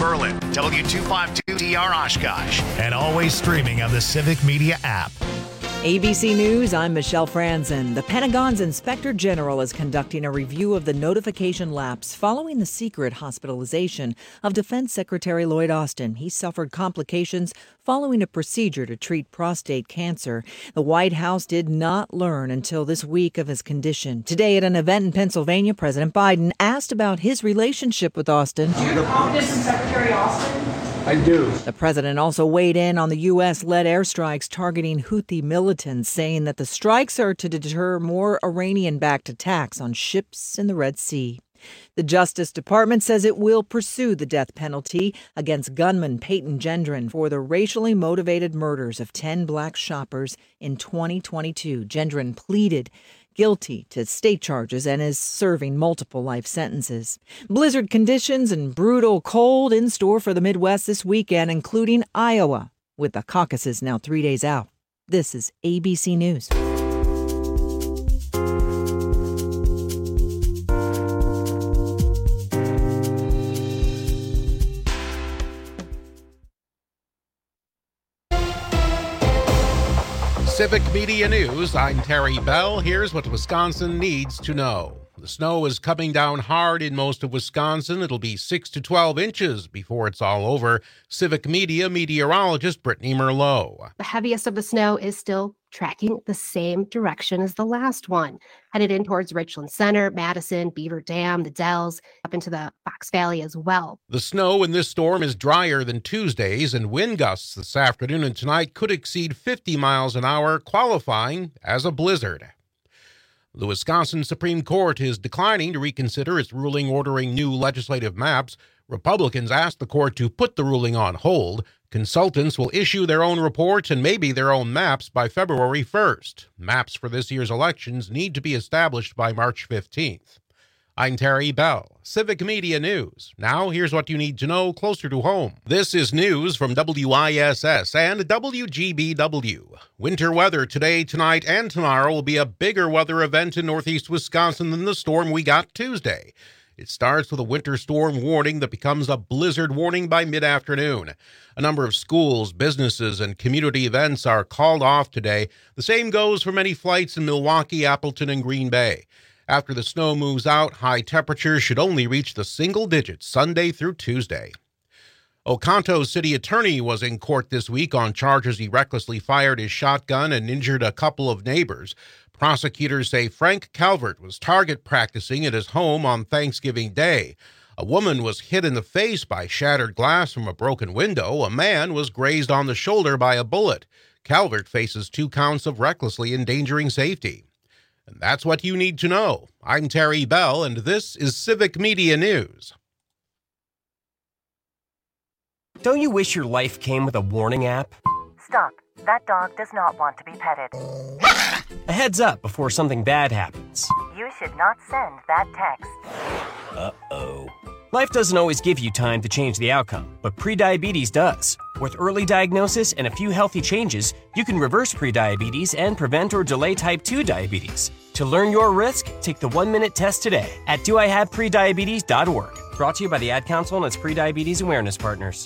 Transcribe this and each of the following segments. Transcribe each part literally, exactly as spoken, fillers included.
Berlin, W two fifty-two D R Oshkosh, and always streaming on the Civic Media app. A B C News, I'm Michelle Franzen. The Pentagon's Inspector General is conducting a review of the notification lapse following the secret hospitalization of Defense Secretary Lloyd Austin. He suffered complications following a procedure to treat prostate cancer. The White House did not learn until this week of his condition. Today at an event in Pennsylvania, President Biden asked about his relationship with Austin. Do you have confidence in Secretary Austin? I do. The president also weighed in on the U S-led airstrikes targeting Houthi militants, saying that the strikes are to deter more Iranian-backed attacks on ships in the Red Sea. The Justice Department says it will pursue the death penalty against gunman Peyton Gendron for the racially motivated murders of ten black shoppers in twenty twenty-two. Gendron pleaded guilty to state charges and is serving multiple life sentences. Blizzard conditions and brutal cold in store for the Midwest this weekend, including Iowa, with the caucuses now three days out. This is A B C News. Civic Media News, I'm Terry Bell. Here's what Wisconsin needs to know. The snow is coming down hard in most of Wisconsin. It'll be six to twelve inches before it's all over. Civic Media meteorologist Brittany Merlot. The heaviest of the snow is still tracking the same direction as the last one, headed in towards Richland Center, Madison, Beaver Dam, the Dells, up into the Fox Valley as well. The snow in this storm is drier than Tuesday's, and wind gusts this afternoon and tonight could exceed fifty miles an hour, qualifying as a blizzard. The Wisconsin Supreme Court is declining to reconsider its ruling ordering new legislative maps. Republicans asked the court to put the ruling on hold. Consultants will issue their own reports and maybe their own maps by February first. Maps for this year's elections need to be established by March fifteenth. I'm Terry Bell, Civic Media News. Now, here's what you need to know closer to home. This is news from W I S S and W G B W. Winter weather today, tonight, and tomorrow will be a bigger weather event in northeast Wisconsin than the storm we got Tuesday. It starts with a winter storm warning that becomes a blizzard warning by mid-afternoon. A number of schools, businesses, and community events are called off today. The same goes for many flights in Milwaukee, Appleton, and Green Bay. After the snow moves out, high temperatures should only reach the single digits Sunday through Tuesday. Oconto's city attorney was in court this week on charges he recklessly fired his shotgun and injured a couple of neighbors. Prosecutors say Frank Calvert was target practicing at his home on Thanksgiving Day. A woman was hit in the face by shattered glass from a broken window. A man was grazed on the shoulder by a bullet. Calvert faces two counts of recklessly endangering safety. And that's what you need to know. I'm Terry Bell, and this is Civic Media News. Don't you wish your life came with a warning app? Stop. That dog does not want to be petted. A heads up before something bad happens. You should not send that text. Uh-oh. Life doesn't always give you time to change the outcome, but prediabetes does. With early diagnosis and a few healthy changes, you can reverse prediabetes and prevent or delay type two diabetes. To learn your risk, take the one-minute test today at do I have prediabetes dot org. Brought to you by the Ad Council and its prediabetes awareness partners.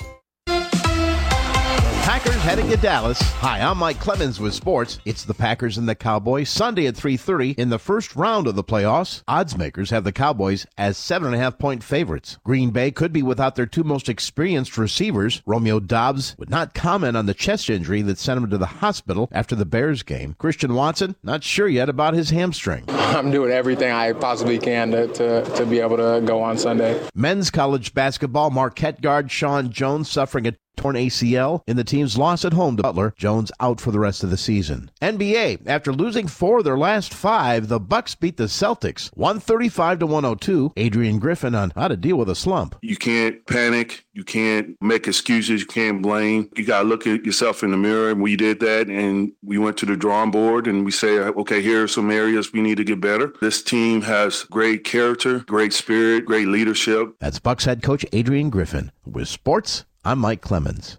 Packers heading to Dallas. Hi, I'm Mike Clemens with sports. It's the Packers and the Cowboys Sunday at three thirty in the first round of the playoffs. Odds makers have the Cowboys as seven and a half point favorites. Green Bay could be without their two most experienced receivers. Romeo Doubs would not comment on the chest injury that sent him to the hospital after the Bears game. Christian Watson, not sure yet about his hamstring. I'm doing everything I possibly can to, to, to be able to go on Sunday. Men's college basketball, Marquette guard Sean Jones suffering a torn A C L in the team's loss at home to Butler. Jones out for the rest of the season. N B A, after losing four of their last five, the Bucks beat the Celtics one thirty-five to one oh two. Adrian Griffin on how to deal with a slump. You can't panic. You can't make excuses. You can't blame. You got to look at yourself in the mirror. And we did that, and we went to the drawing board, and we say, okay, here are some areas we need to get better. This team has great character, great spirit, great leadership. That's Bucks head coach Adrian Griffin. With sports, I'm Mike Clemens.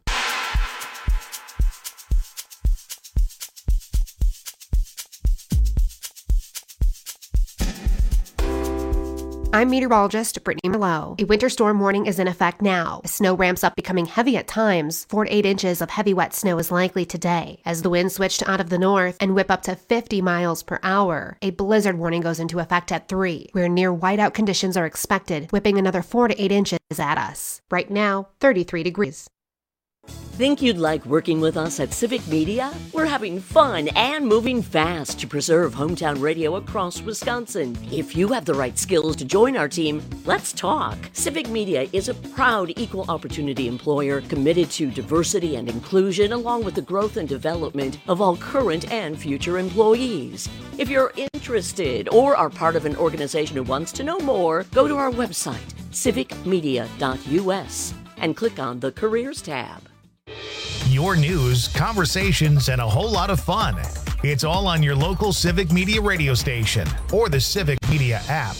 I'm meteorologist Brittany Merlot. A winter storm warning is in effect now. As snow ramps up, becoming heavy at times, four to eight inches of heavy wet snow is likely today. As the winds switch out of the north and whip up to fifty miles per hour, a blizzard warning goes into effect at three, where near whiteout conditions are expected, whipping another four to eight inches at us. Right now, thirty-three degrees. Think you'd like working with us at Civic Media? We're having fun and moving fast to preserve hometown radio across Wisconsin. If you have the right skills to join our team, let's talk. Civic Media is a proud equal opportunity employer committed to diversity and inclusion, along with the growth and development of all current and future employees. If you're interested or are part of an organization who wants to know more, go to our website, civic media dot u s, and click on the Careers tab. Your news, conversations, and a whole lot of fun. It's all on your local Civic Media radio station or the Civic Media app.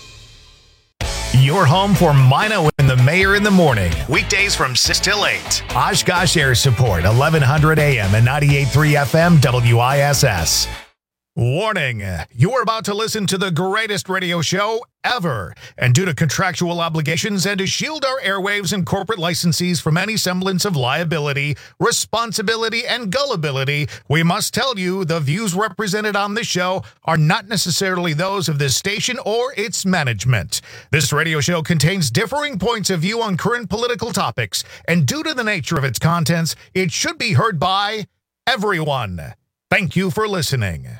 Your home for Mino and the Mayor in the morning. Weekdays from six till eight. Oshkosh Air Support, eleven hundred A M and ninety-eight point three F M W I S S. Warning, you're about to listen to the greatest radio show ever. And due to contractual obligations and to shield our airwaves and corporate licensees from any semblance of liability, responsibility, and gullibility, we must tell you the views represented on this show are not necessarily those of this station or its management. This radio show contains differing points of view on current political topics, and due to the nature of its contents, it should be heard by everyone. Thank you for listening.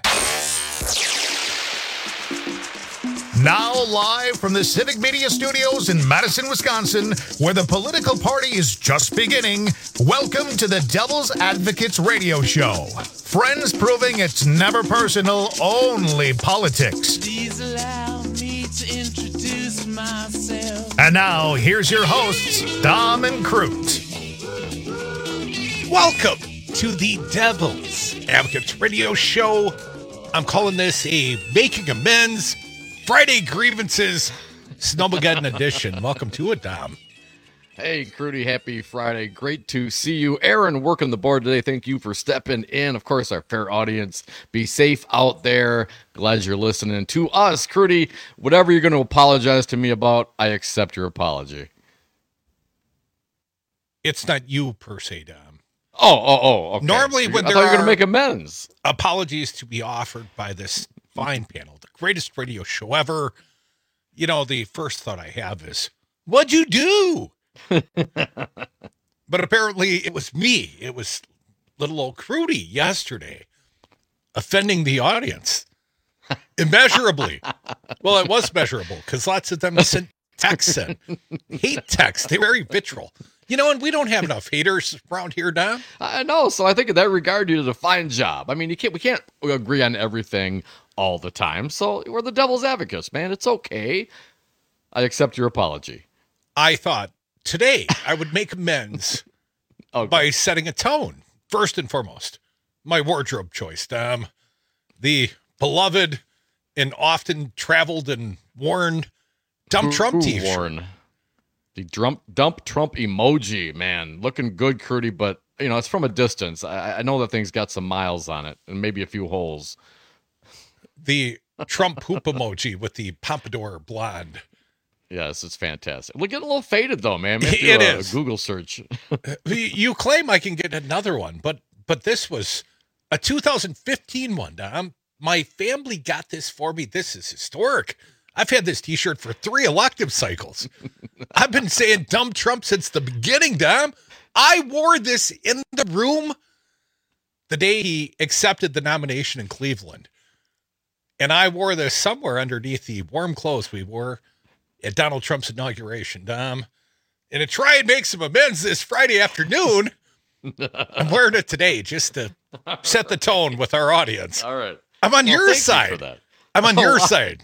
Now live from the Civic Media Studios in Madison, Wisconsin, where the political party is just beginning, welcome to the Devil's Advocates Radio Show. Friends proving it's never personal, only politics. Please allow me to introduce myself. And now, here's your hosts, Dom and Crute. Welcome to the Devil's Advocates Radio Show. I'm calling this a Making Amends Friday Grievances Snowmageddon edition. Welcome to it, Dom. Hey, Crudy, happy Friday. Great to see you. Aaron, working the board today. Thank you for stepping in. Of course, our fair audience. Be safe out there. Glad you're listening to us. Crudy, whatever you're going to apologize to me about, I accept your apology. It's not you per se, Dom. Oh, oh, oh. Okay. Normally, when I there thought you were are going to make amends. Apologies to be offered by this fine panel, the greatest radio show ever, you know, the first thought I have is, what'd you do? But apparently it was me. It was little old Crudy yesterday offending the audience immeasurably. Well, it was measurable because lots of them sent texts in. Hate texts. They're very vitriol. You know, and we don't have enough haters around here, Don. I know. So I think in that regard, you did a fine job. I mean, you can't, we can't agree on everything all the time. So we're the devil's advocates, man. It's okay. I accept your apology. I thought today I would make amends okay. by setting a tone. First and foremost, my wardrobe choice, Dom. The beloved and often traveled and worn Dump Trump t-shirt. Worn. The dump, dump Trump emoji, man. Looking good, Crudy, but, you know, it's from a distance. I, I know that thing's got some miles on it and maybe a few holes. The Trump poop emoji with the pompadour blonde. Yes, it's fantastic. We're getting a little faded, though, man. Maybe it a, is. A Google search. You claim I can get another one, but but this was a two thousand fifteen one, Dom. My family got this for me. This is historic. I've had this t-shirt for three elective cycles. I've been saying dump Trump since the beginning, Dom. I wore this in the room the day he accepted the nomination in Cleveland. And I wore this somewhere underneath the warm clothes we wore at Donald Trump's inauguration, Dom. And to try and make some amends this Friday afternoon, I'm wearing it today just to set the tone with our audience. All right. I'm on well, your side. You for that. I'm on oh, your side.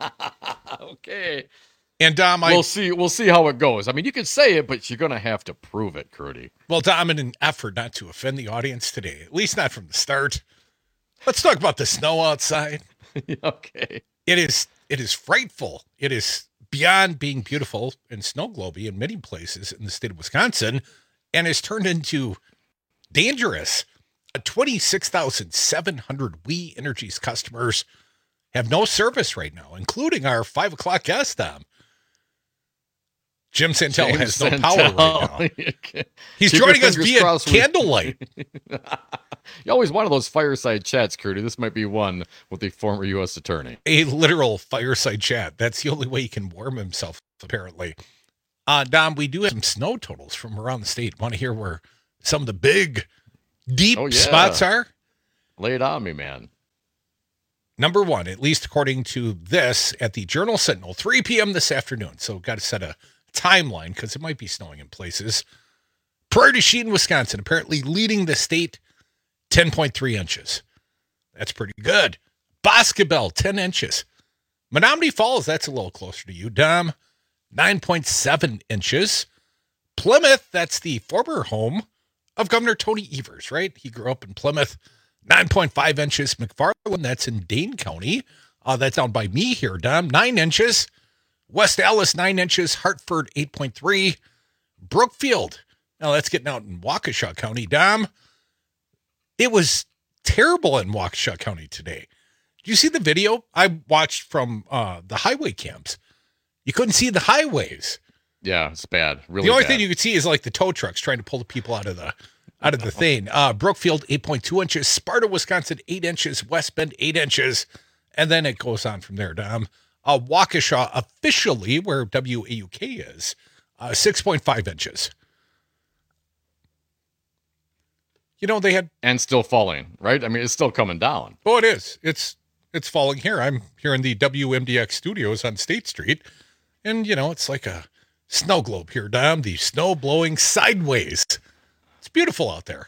Okay. And Dom, I we'll see. We'll see how it goes. I mean, you can say it, but you're going to have to prove it, Crudy. Well, Dom, in an effort not to offend the audience today, at least not from the start, let's talk about the snow outside. Okay. It is. It is frightful. It is beyond being beautiful and snow globy in many places in the state of Wisconsin, and has turned into dangerous. twenty-six thousand seven hundred We Energies customers have no service right now, including our five o'clock guest, Dom. Jim Santel James has no Santel. power right now. He's Keep joining your us fingers via crossed we- candlelight. You always wanted those fireside chats, Crudy. This might be one with the former U S attorney. A literal fireside chat. That's the only way he can warm himself, apparently. Uh, Dom, we do have some snow totals from around the state. Want to hear where some of the big, deep Oh, yeah. spots are? Lay it on me, man. Number one, at least according to this, at the Journal Sentinel, three p.m. this afternoon. So got to set a timeline because it might be snowing in places. Prairie du Chien, Wisconsin, apparently leading the state, ten point three inches. That's pretty good. Boscobel, ten inches. Menominee Falls, that's a little closer to you. Dom, nine point seven inches. Plymouth, that's the former home of Governor Tony Evers, right? He grew up in Plymouth. nine point five inches. McFarland, that's in Dane County. Uh, that's down by me here, Dom. nine inches. West Allis, nine inches. Hartford, eight point three. Brookfield. Now that's getting out in Waukesha County, Dom. It was terrible in Waukesha County today. Did you see the video I watched from uh, the highway cams? You couldn't see the highways. Yeah, it's bad. Really the only bad. thing you could see is like the tow trucks trying to pull the people out of the out of the thing. Uh, Brookfield, eight point two inches. Sparta, Wisconsin, eight inches. West Bend, eight inches. And then it goes on from there, Dom. Uh, Waukesha, officially, where W A U K is, uh, six point five inches. You know, they had... And still falling, right? I mean, it's still coming down. Oh, it is. It's it's falling here. I'm here in the W M D X studios on State Street. And, you know, it's like a snow globe here, Dom. The snow blowing sideways. It's beautiful out there.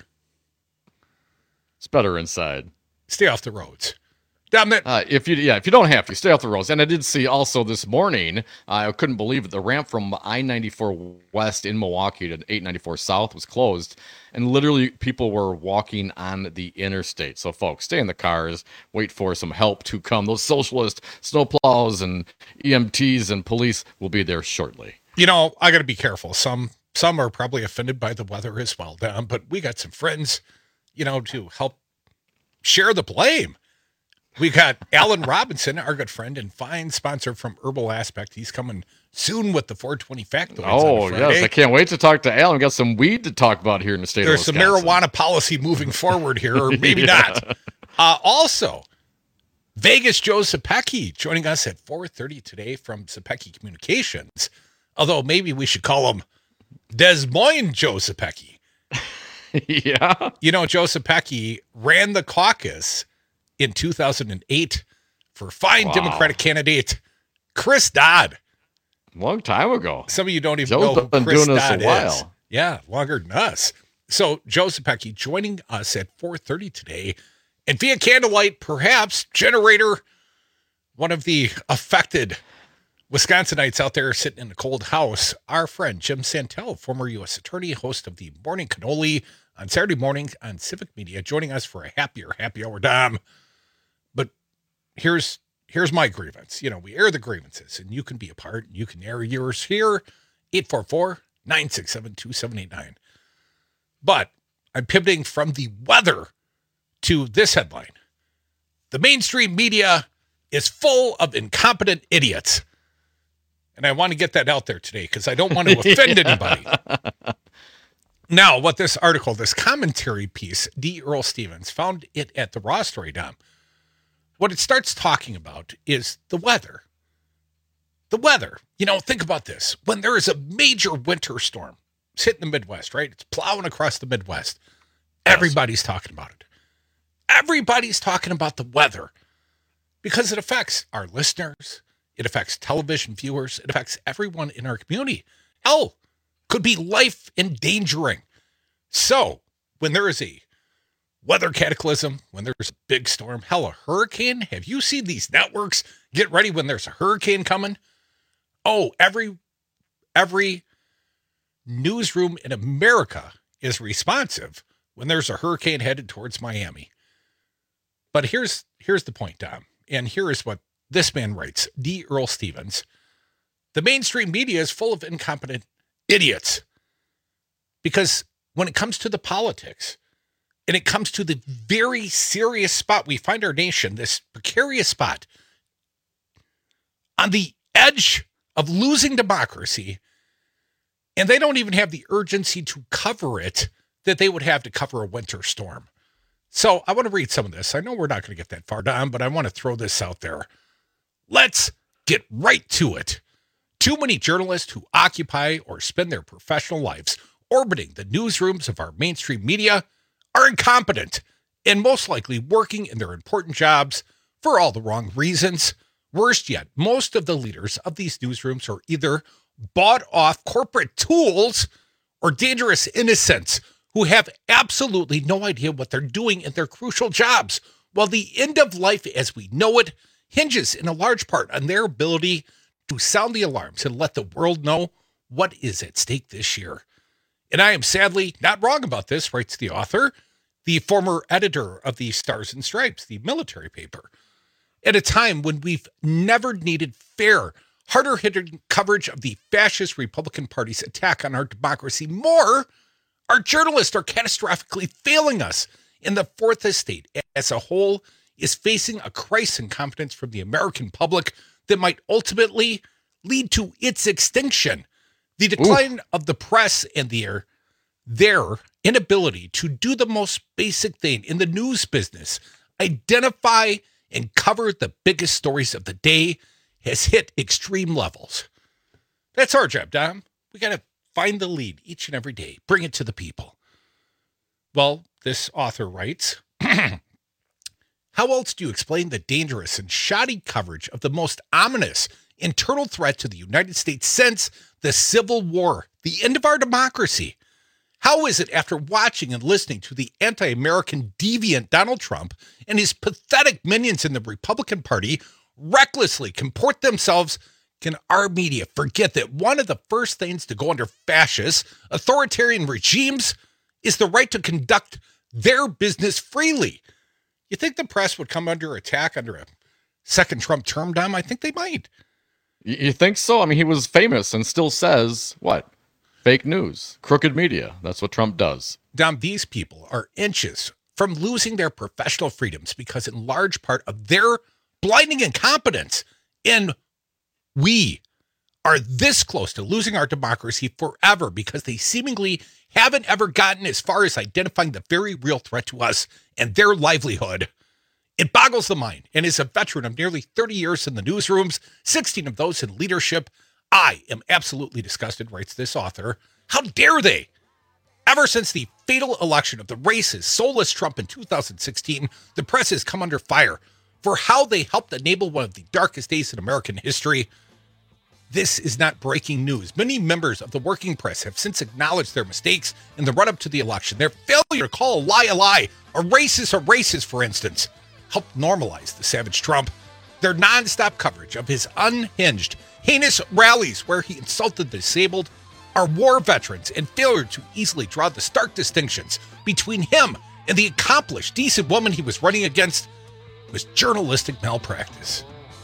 It's better inside. Stay off the roads. Dom, that... Uh, if you yeah, if you don't have to, stay off the roads. And I did see also this morning, uh, I couldn't believe it, the ramp from I ninety-four West in Milwaukee to eight ninety-four South was closed. And literally people were walking on the interstate. So folks, stay in the cars, wait for some help to come. Those socialist snowplows and E M Ts and police will be there shortly. You know, I got to be careful. Some some are probably offended by the weather as well, Dom, but we got some friends, you know, to help share the blame. We got Alan Robinson, our good friend and fine sponsor from Herbal Aspect. He's coming soon with the four twenty factoids. Oh, yes. I can't wait to talk to Alan. We got some weed to talk about here in the state There's of Wisconsin. There's some marijuana policy moving forward here, or maybe Yeah. not. Uh, also, Vegas Joe Zepecki joining us at four thirty today from Zepecki Communications. Although maybe we should call him Des Moines Joe Zepecki. Yeah. You know, Joe Zepecki ran the caucus in two thousand eight for fine Wow. Democratic candidate Chris Dodd. Long time ago. Some of you don't even Joe's know who been Chris doing this Dodd a while. is. Yeah, longer than us. So Joe Zepecki joining us at four thirty today. And via candlelight, perhaps, generator, one of the affected Wisconsinites out there sitting in a cold house, our friend Jim Santel, former U S attorney, host of the Morning Cannoli on Saturday mornings on Civic Media, joining us for a happier happy hour, Dom. But here's here's my grievance. You know, we air the grievances, and you can be a part. You can air yours here, eight four four, nine six seven, two seven eight nine. But I'm pivoting from the weather to this headline. The mainstream media is full of incompetent idiots. And I want to get that out there today because I don't want to offend anybody. Now, what this article, this commentary piece, D. Earl Stevens, found it at the Raw Story, Dom. What it starts talking about is the weather. The weather. You know, think about this. When there is a major winter storm, it's hitting the Midwest, right? It's plowing across the Midwest. Everybody's talking about it. Everybody's talking about the weather because it affects our listeners. It affects television viewers. It affects everyone in our community. Hell, could be life endangering. So when there is a weather cataclysm, when there's a big storm, hell, a hurricane, have you seen these networks get ready when there's a hurricane coming? Oh, every, every newsroom in America is responsive when there's a hurricane headed towards Miami. But here's, here's the point, Dom. And here is what this man writes, D. Earl Stevens. The mainstream media is full of incompetent idiots because when it comes to the politics and it comes to the very serious spot we find our nation, this precarious spot on the edge of losing democracy, and they don't even have the urgency to cover it that they would have to cover a winter storm. So I want to read some of this. I know we're not going to get that far down, but I want to throw this out there. Let's get right to it. Too many journalists who occupy or spend their professional lives orbiting the newsrooms of our mainstream media are incompetent and most likely working in their important jobs for all the wrong reasons. Worst yet, most of the leaders of these newsrooms are either bought off corporate tools or dangerous innocents who have absolutely no idea what they're doing in their crucial jobs, while the end of life as we know it hinges in a large part on their ability to sound the alarms and let the world know what is at stake this year. And I am sadly not wrong about this, writes the author, the former editor of the Stars and Stripes, the military paper. At a time when we've never needed fair, harder-hitting coverage of the fascist Republican Party's attack on our democracy more, our journalists are catastrophically failing us, and the Fourth Estate as a whole is facing a crisis in confidence from the American public that might ultimately lead to its extinction. The decline Ooh. of the press and their, their inability to do the most basic thing in the news business, identify and cover the biggest stories of the day, has hit extreme levels. That's our job, Dom. We got to find the lead each and every day. Bring it to the people. Well, this author writes, how else do you explain the dangerous and shoddy coverage of the most ominous internal threat to the United States since the Civil War, the end of our democracy? How is it after watching and listening to the anti-American deviant Donald Trump and his pathetic minions in the Republican Party recklessly comport themselves, can our media forget that one of the first things to go under fascist, authoritarian regimes is the right to conduct their business freely? You think the press would come under attack under a second Trump term, Dom? I think they might. You think so? I mean, he was famous and still says, what? Fake news, crooked media. That's what Trump does. Dom, these people are inches from losing their professional freedoms because in large part of their blinding incompetence. And we are this close to losing our democracy forever because they seemingly haven't ever gotten as far as identifying the very real threat to us and their livelihood. It boggles the mind. And as a veteran of nearly thirty years in the newsrooms, sixteen of those in leadership, I am absolutely disgusted, writes this author. How dare they? Ever since the fatal election of the racist, soulless Trump in two thousand sixteen, the press has come under fire for how they helped enable one of the darkest days in American history. This is not breaking news. Many members of the working press have since acknowledged their mistakes in the run-up to the election. Their failure to call a lie a lie, a racist a racist, for instance, helped normalize the savage Trump. Their nonstop coverage of his unhinged, heinous rallies where he insulted the disabled, our war veterans, and failure to easily draw the stark distinctions between him and the accomplished, decent woman he was running against was journalistic malpractice.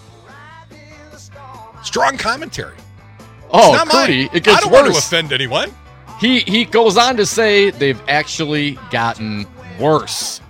Strong commentary. Oh, Cody, it gets worse. I don't want to offend anyone. He he goes on to say they've actually gotten worse.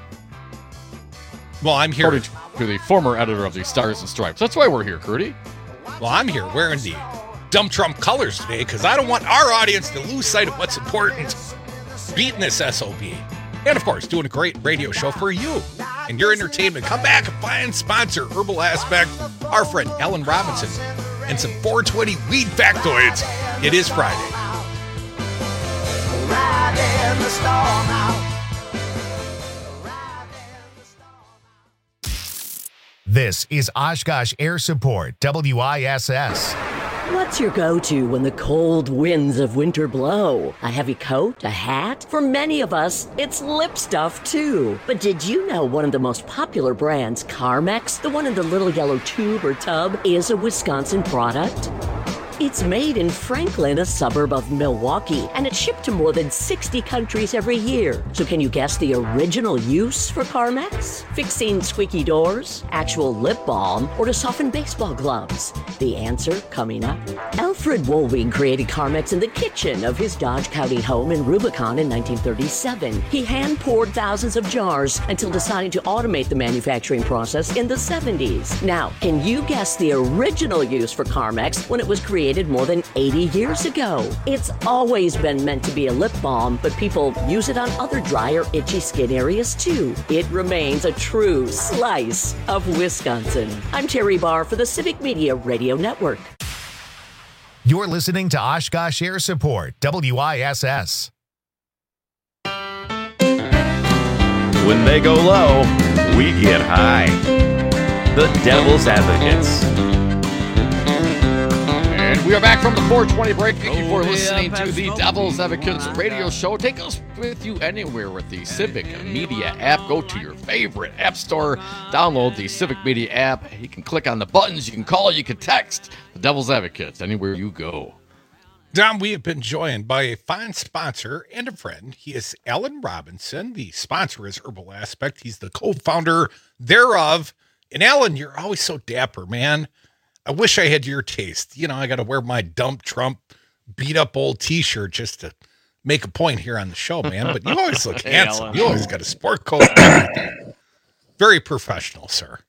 Well, I'm here According to the former editor of the Stars and Stripes. That's why we're here, Crudy. Well, I'm here wearing the dumb Trump colors today because I don't want our audience to lose sight of what's important. Beating this S O B. And, of course, doing a great radio show for you and your entertainment. Come back and find sponsor Herbal Aspect, our friend Ellen Robinson, and some four twenty weed factoids. It is Friday. This is Oshkosh Air Support, W I S S. What's your go-to when the cold winds of winter blow? A heavy coat? A hat? For many of us, it's lip stuff too. But did you know one of the most popular brands, Carmex, the one in the little yellow tube or tub, is a Wisconsin product? It's made in Franklin, a suburb of Milwaukee, and it's shipped to more than sixty countries every year. So can you guess the original use for Carmex? Fixing squeaky doors, actual lip balm, or to soften baseball gloves? The answer coming up. Alfred Woolwing created Carmex in the kitchen of his Dodge County home in Rubicon in nineteen thirty-seven. He hand-poured thousands of jars until deciding to automate the manufacturing process in the seventies. Now, can you guess the original use for Carmex when it was created more than eighty years ago? It's always been meant to be a lip balm, but people use it on other dry or itchy skin areas too. It remains a true slice of Wisconsin. I'm Terry Barr for the Civic Media Radio Network. You're listening to Oshkosh Air Support, W I S S. When they go low, we get high. The Devil's Advocates. And we are back from the four twenty break. Thank you for listening to the Devil's Advocates radio show. Take us with you anywhere with the Civic Media app. Go to your favorite app store. Download the Civic Media app. You can click on the buttons. You can call. You can text. The Devil's Advocates anywhere you go. Don, we have been joined by a fine sponsor and a friend. He is Alan Robinson. The sponsor is Herbal Aspect. He's the co-founder thereof. And Alan, you're always so dapper, man. I wish I had your taste. You know, I got to wear my dump Trump beat up old t-shirt just to make a point here on the show, man. But you always look Hey, handsome. Alan. You always got a sport coat. Everything. Very professional, sir.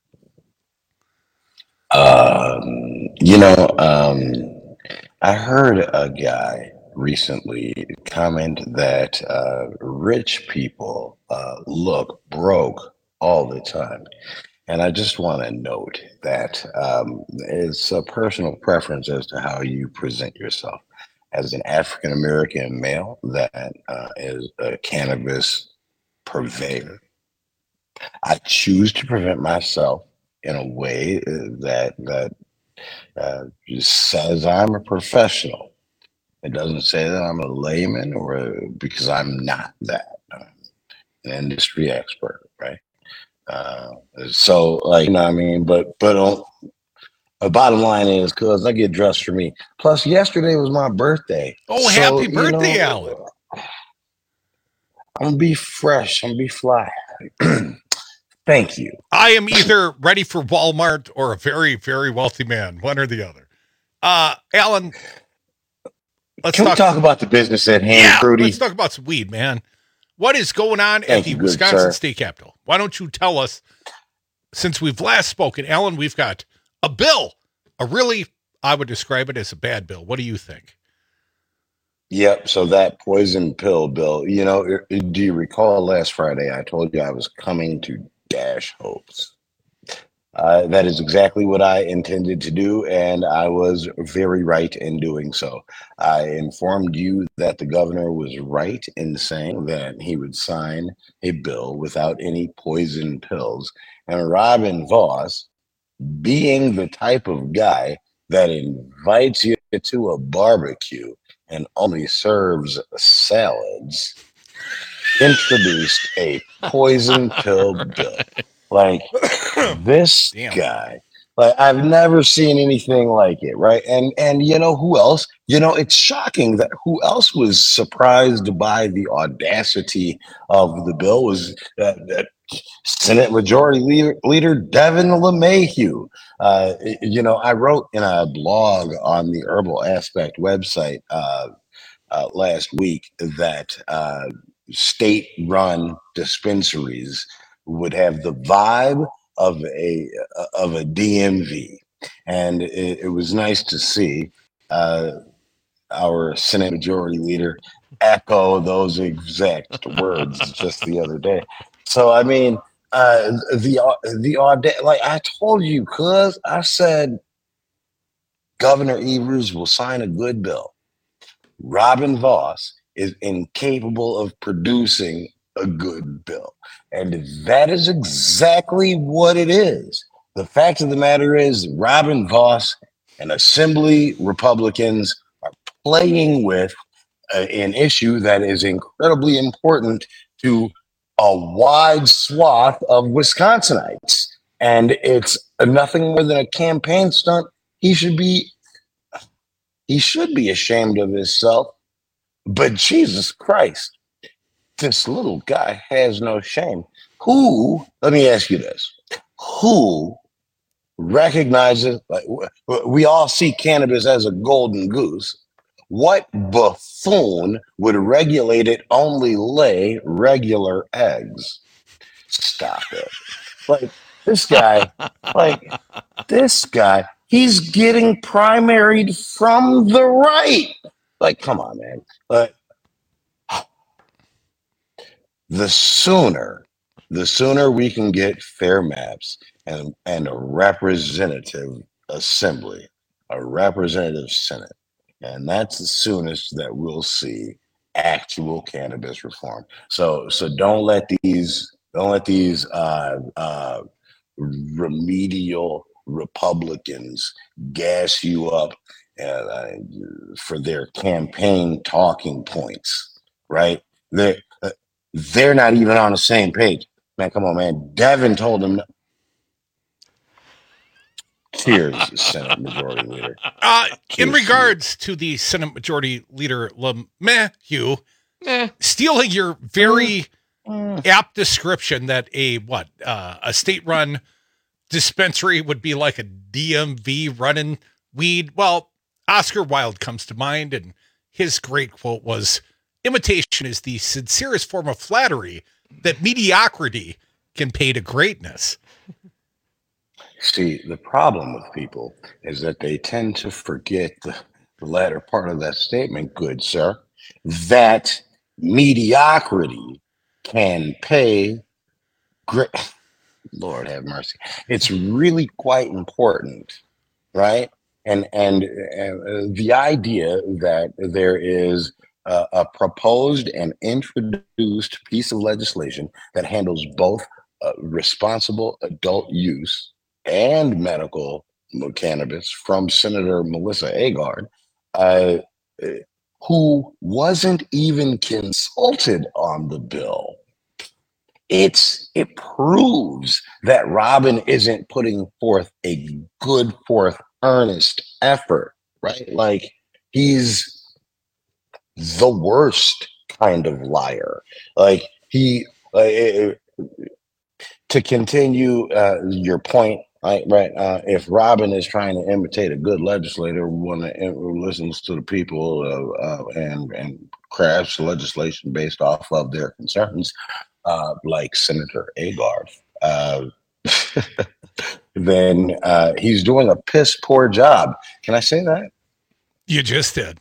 Um, you know, um, I heard a guy recently comment that uh, rich people uh, look broke all the time. And I just want to note that um, it's a personal preference as to how you present yourself. As an African American male that uh, is a cannabis purveyor, I choose to present myself in a way that that uh, says I'm a professional. It doesn't say that I'm a layman, or a, because I'm not that. I'm an industry expert, right? Uh, so, like, you know what I mean? But, but on, the bottom line is, cuz I get dressed for me. Plus, yesterday was my birthday. Oh, So, happy you birthday, know, Alan. I'm gonna be fresh. I'm gonna be fly. Thank you. I am either ready for Walmart or a very, very wealthy man, one or the other. Uh, Alan, let's Can talk, we talk about the business at hand, yeah, Fruity? let's talk about some weed, man. What is going on Thank at the you, good Wisconsin sir. State Capitol? Why don't you tell us, since we've last spoken, Alan, we've got a bill, a really, I would describe it as a bad bill. What do you think? Yep. So that poison pill bill, you know, i- do you recall last Friday I told you I was coming to dash hopes? Uh, that is exactly what I intended to do, and I was very right in doing so. I informed you that the governor was right in saying that he would sign a bill without any poison pills. And Robin Voss, being the type of guy that invites you to a barbecue and only serves salads, introduced a poison pill bill. Like, this Damn. guy, like, I've never seen anything like it, right? And and you know who else? You know, it's shocking that who else was surprised by the audacity of the bill was that, that Senate Majority Leader, Leader Devin LeMahieu. Uh, you know, I wrote in a blog on the Herbal Aspect website uh, uh, last week that uh, state-run dispensaries would have the vibe of a of a D M V, and it, it was nice to see uh, our Senate Majority Leader echo those exact words just the other day. So I mean, uh, the the auda- like I told you, cuz I said Governor Evers will sign a good bill. Robin Voss is incapable of producing a good bill. And that is exactly what it is. The fact of the matter is, Robin Voss and Assembly Republicans are playing with a, an issue that is incredibly important to a wide swath of Wisconsinites. And it's nothing more than a campaign stunt. He should be He should be ashamed of himself. But Jesus Christ, this little guy has no shame. Who, let me ask you this, who recognizes, like, we all see cannabis as a golden goose. What buffoon would regulate it only lay regular eggs? Stop it. Like, this guy, like, this guy, he's getting primaried from the right. Like, come on, man. But the sooner, the sooner we can get fair maps and, and a representative assembly, a representative senate, and that's the soonest that we'll see actual cannabis reform. So, so don't let these, don't let these uh, uh, remedial Republicans gas you up uh, for their campaign talking points, right? They're, uh, they're not even on the same page. Man, come on, man. Devin told them. No. Cheers, Senate Majority Leader. Uh, Cheers in regards to, to the Senate Majority Leader LeMahieu, eh. stealing your very mm. apt description that a what uh, a state-run dispensary would be like a D M V running weed. Well, Oscar Wilde comes to mind, and his great quote was, "Imitation is the sincerest form of flattery that mediocrity can pay to greatness." See, the problem with people is that they tend to forget the, the latter part of that statement, good sir, that mediocrity can pay great. Lord have mercy. It's really quite important, right? And and uh, the idea that there is a, a proposed and introduced piece of legislation that handles both uh, responsible adult use and medical cannabis from Senator Melissa Agard, uh, who wasn't even consulted on the bill. It's it proves that Robin isn't putting forth a good, forth, earnest effort, right? Like, he's the worst kind of liar. Like, he uh, to continue uh, your point. Right, right. Uh, if Robin is trying to imitate a good legislator, one that listens to the people uh, uh, and and crafts legislation based off of their concerns, uh, like Senator Agard, uh, then uh, he's doing a piss poor job. Can I say that? You just did.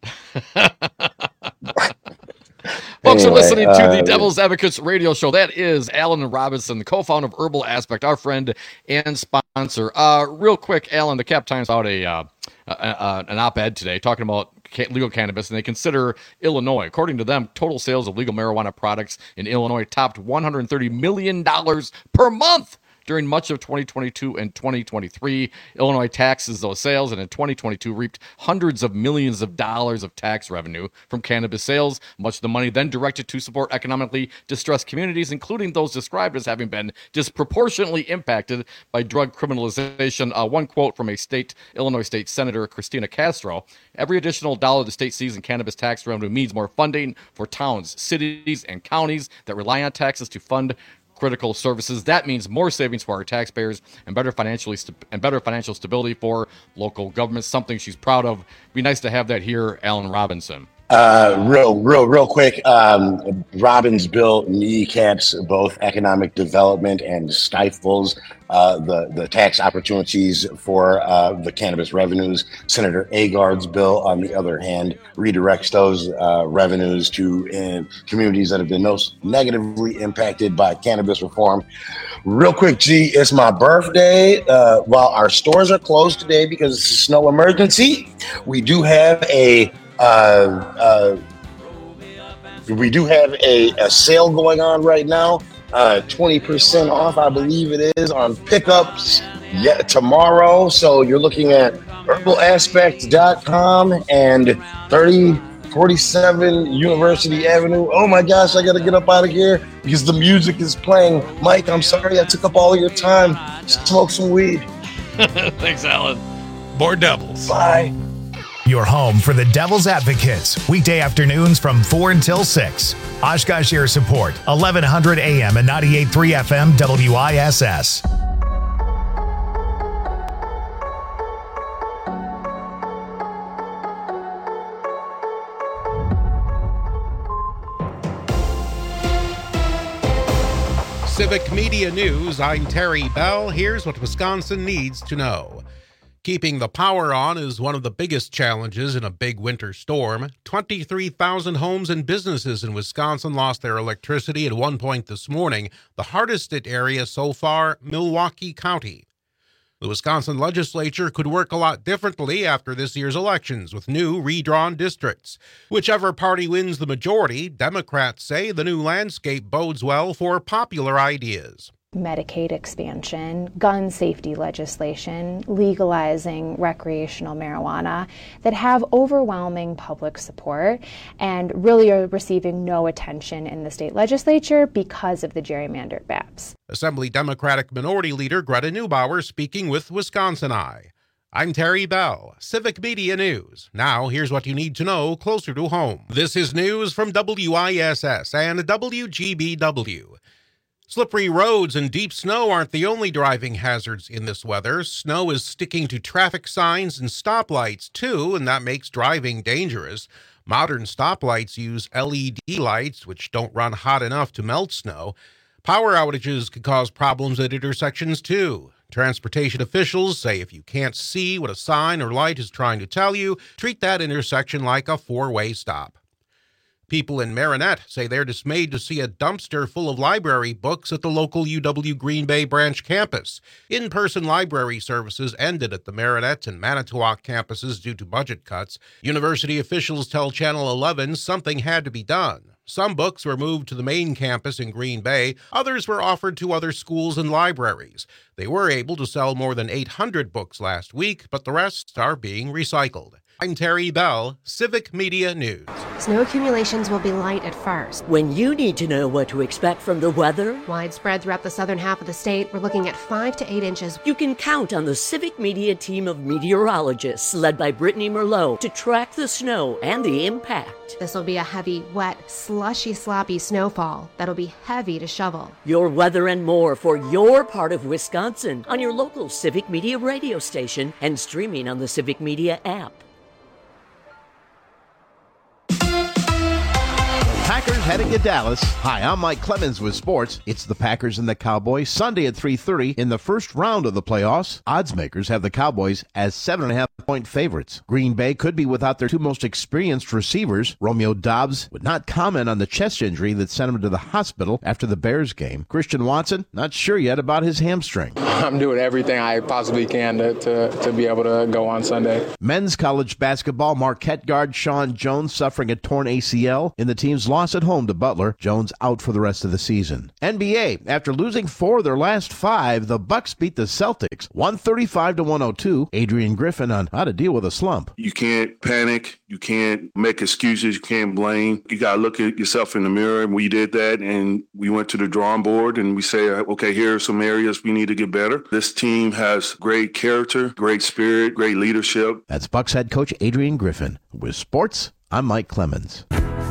Folks Anyway, are listening to uh, the Devil's Advocates radio show. That is Alan Robinson, the co-founder of Herbal Aspect, our friend and sponsor. Uh, real quick, Alan, the Cap Times out a, uh, uh, an op-ed today talking about legal cannabis, and they consider Illinois. According to them, total sales of legal marijuana products in Illinois topped one hundred thirty million dollars per month during much of twenty twenty-two and twenty twenty-three. Illinois taxes those sales, and in twenty twenty-two reaped hundreds of millions of dollars of tax revenue from cannabis sales, much of the money then directed to support economically distressed communities, including those described as having been disproportionately impacted by drug criminalization. Uh, one quote from a state Illinois State Senator, Christina Castro: "Every additional dollar the state sees in cannabis tax revenue means more funding for towns, cities, and counties that rely on taxes to fund critical services. That means more savings for our taxpayers and better financially st- and better financial stability for local governments." Something she's proud of. Be nice to have that here, Alan Robinson. Uh, real, real, real quick. Um, Robin's bill kneecaps both economic development and stifles uh, the the tax opportunities for uh, the cannabis revenues. Senator Agard's bill, on the other hand, redirects those uh, revenues to uh, communities that have been most negatively impacted by cannabis reform. Real quick, G, it's my birthday. Uh, while our stores are closed today because it's a snow emergency, we do have a Uh, uh, we do have a, a sale going on right now, uh, twenty percent off, I believe it is, on pickups yeah, tomorrow. So you're looking at herbal aspect dot com and thirty forty-seven University Avenue. Oh my gosh, I got to get up out of here because the music is playing. Mike, I'm sorry I took up all of your time. Smoke some weed. Thanks, Alan. More doubles. Bye. Your home for the Devil's Advocates, weekday afternoons from four until six. Oshkosh Air Support, eleven hundred A M and ninety-eight point three F M W I S S. Civic Media News, I'm Terry Bell. Here's what Wisconsin needs to know. Keeping the power on is one of the biggest challenges in a big winter storm. twenty-three thousand homes and businesses in Wisconsin lost their electricity at one point this morning. The hardest hit area so far, Milwaukee County. The Wisconsin legislature could work a lot differently after this year's elections with new redrawn districts. Whichever party wins the majority, Democrats say the new landscape bodes well for popular ideas. Medicaid expansion, gun safety legislation, legalizing recreational marijuana that have overwhelming public support and really are receiving no attention in the state legislature because of the gerrymandered maps. Assembly Democratic Minority Leader Greta Neubauer speaking with Wisconsin Eye. I'm Terry Bell, Civic Media News. Now, here's what you need to know closer to home. This is news from W I S S and W G B W. Slippery roads and deep snow aren't the only driving hazards in this weather. Snow is sticking to traffic signs and stoplights, too, and that makes driving dangerous. Modern stoplights use L E D lights, which don't run hot enough to melt snow. Power outages could cause problems at intersections, too. Transportation officials say if you can't see what a sign or light is trying to tell you, treat that intersection like a four-way stop. People in Marinette say they're dismayed to see a dumpster full of library books at the local U W Green Bay branch campus. In-person library services ended at the Marinette and Manitowoc campuses due to budget cuts. University officials tell Channel eleven something had to be done. Some books were moved to the main campus in Green Bay. Others were offered to other schools and libraries. They were able to sell more than eight hundred books last week, but the rest are being recycled. I'm Terry Bell, Civic Media News. Snow accumulations will be light at first. When you need to know what to expect from the weather, widespread throughout the southern half of the state, we're looking at five to eight inches. You can count on the Civic Media team of meteorologists led by Brittany Merlot to track the snow and the impact. This will be a heavy, wet, slushy, sloppy snowfall that'll be heavy to shovel. Your weather and more for your part of Wisconsin on your local Civic Media radio station and streaming on the Civic Media app. Packers heading to Dallas. Hi, I'm Mike Clemens with sports. It's the Packers and the Cowboys Sunday at three thirty in the first round of the playoffs. Odds makers have the Cowboys as seven and a half point favorites. Green Bay could be without their two most experienced receivers. Romeo Doubs would not comment on the chest injury that sent him to the hospital after the Bears game. Christian Watson, not sure yet about his hamstring. I'm doing everything I possibly can to, to, to be able to go on Sunday. Men's college basketball, Marquette guard Sean Jones suffering a torn A C L in the team's loss at home to Butler. Jones out for the rest of the season. N B A, after losing four of their last five, the Bucks beat the Celtics one thirty-five to one oh two. Adrian Griffin on how to deal with a slump. You can't panic. You can't make excuses. You can't blame. You got to look at yourself in the mirror. We did that, and we went to the drawing board, and we say, okay, here are some areas we need to get better. This team has great character, great spirit, great leadership. That's Bucks head coach Adrian Griffin. With sports, I'm Mike Clemens.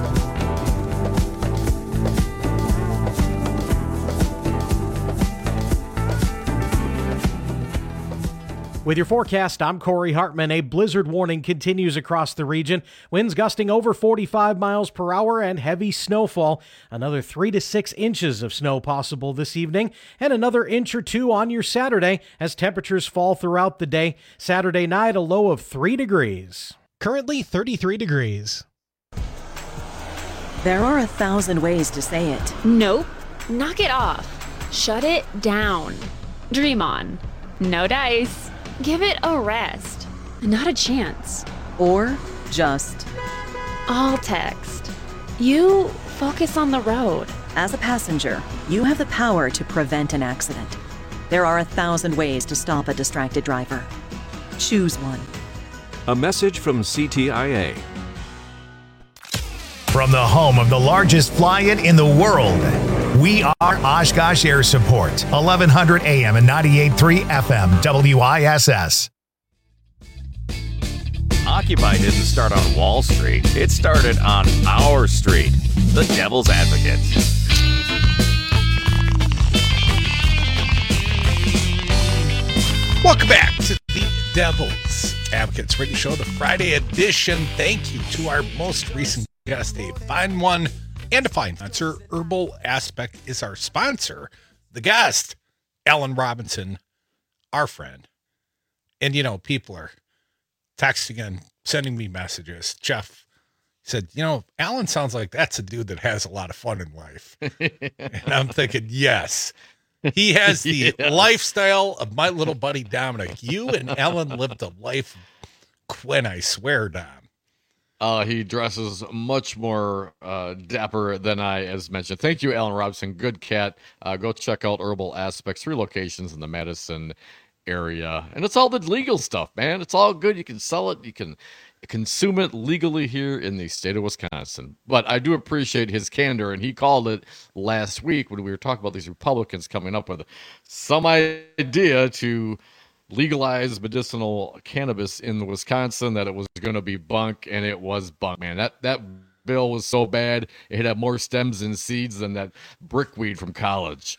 With your forecast, I'm Corey Hartman. A blizzard warning continues across the region. Winds gusting over forty-five miles per hour and heavy snowfall. Another three to six inches of snow possible this evening, and another inch or two on your Saturday as temperatures fall throughout the day. Saturday night, a low of three degrees. Currently thirty-three degrees. There are a thousand ways to say it. Nope. Knock it off. Shut it down. Dream on. No dice. Give it a rest. Not a chance. Or just. All text. You focus on the road. As a passenger, you have the power to prevent an accident. There are a thousand ways to stop a distracted driver. Choose one. A message from C T I A. From the home of the largest fly-in in the world, we are Oshkosh Air Support, eleven hundred A M and ninety-eight point three F M W I S S. Occupy didn't start on Wall Street. It started on our street. The Devil's Advocate. Welcome back to the Devil's Advocates Radio Show, the Friday edition. Thank you to our most recent guest, a fine one and a fine sponsor. Herbal Aspect is our sponsor. The guest, Alan Robinson, our friend. And, you know, people are texting and sending me messages. Jeff said, you know, Alan sounds like that's a dude that has a lot of fun in life. And I'm thinking, yes. He has the yes. lifestyle of my little buddy Dominic. You and Ellen lived a life of Quinn, I swear, Dom. Uh, he dresses much more uh, dapper than I, as mentioned. Thank you, Alan Robinson. Good cat. Uh, go check out Herbal Aspects. Three locations in the Madison area. And it's all the legal stuff, man. It's all good. You can sell it. You can consume it legally here in the state of Wisconsin. But I do appreciate his candor, and he called it last week when we were talking about these Republicans coming up with some idea to legalize medicinal cannabis in Wisconsin, that it was going to be bunk, and it was bunk, man. That that bill was so bad, it had more stems and seeds than that brickweed from college.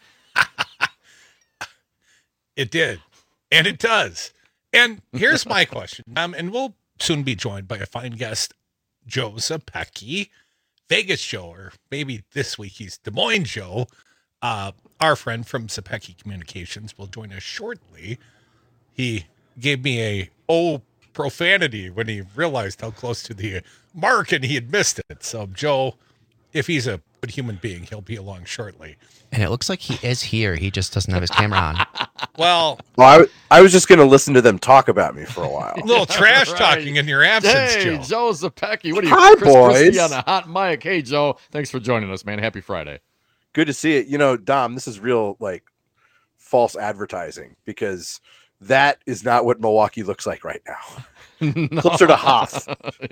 It did, and it does. And here's my question, um, and we'll soon be joined by a fine guest, Joe Zepecki, Vegas Joe, or maybe this week he's Des Moines Joe. Uh, our friend from Zepecki Communications will join us shortly. He gave me a oh profanity when he realized how close to the mark and he had missed it. So Joe, if he's a good human being, he'll be along shortly. And it looks like he is here. He just doesn't have his camera on. Well, well I, I was just going to listen to them talk about me for a while. A little trash right. talking in your absence, hey, Joe. Joe Zepecki. What are you, Hi, Chris boys. Christie on a hot mic? Hey, Joe. Thanks for joining us, man. Happy Friday. Good to see it. You know, Dom, this is real, like, false advertising, because that is not what Milwaukee looks like right now. No. Closer to Hoff.